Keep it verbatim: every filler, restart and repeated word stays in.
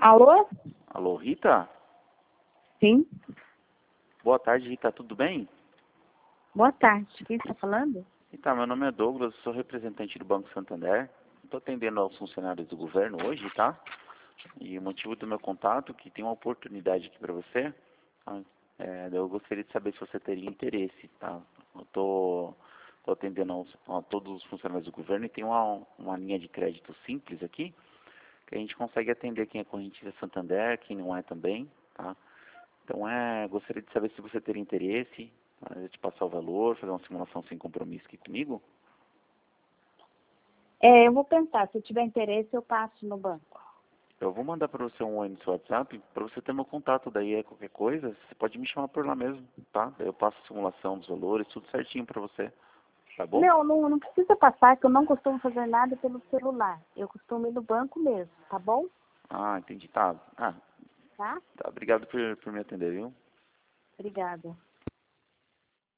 Alô? Alô, Rita? Sim. Boa tarde, Rita. Tudo bem? Boa tarde. Quem está falando? Então, meu nome é Douglas, sou representante do Banco Santander. Estou atendendo aos funcionários do governo hoje, tá? E o motivo do meu contato é que tem uma oportunidade aqui para você. Tá? É, eu gostaria de saber se você teria interesse, tá? Eu tô, tô atendendo aos, a todos os funcionários do governo e tem uma, uma linha de crédito simples aqui, que a gente consegue atender quem é corrente da Santander, quem não é também, tá? Então, é, gostaria de saber se você teria interesse, tá? Eu te passar o valor, fazer uma simulação sem compromisso aqui comigo. É, eu vou pensar. Se eu tiver interesse, eu passo no banco. Eu vou mandar para você um oi no seu WhatsApp, para você ter meu contato, daí é qualquer coisa, você pode me chamar por lá mesmo, tá? Daí eu passo a simulação dos valores, tudo certinho para você, tá bom? Não, não, não precisa passar, que eu não costumo fazer nada pelo celular. Eu costumo ir no banco mesmo, tá bom? Ah, entendi, tá. Ah, Tá? tá, obrigado por, por me atender, viu? Obrigada.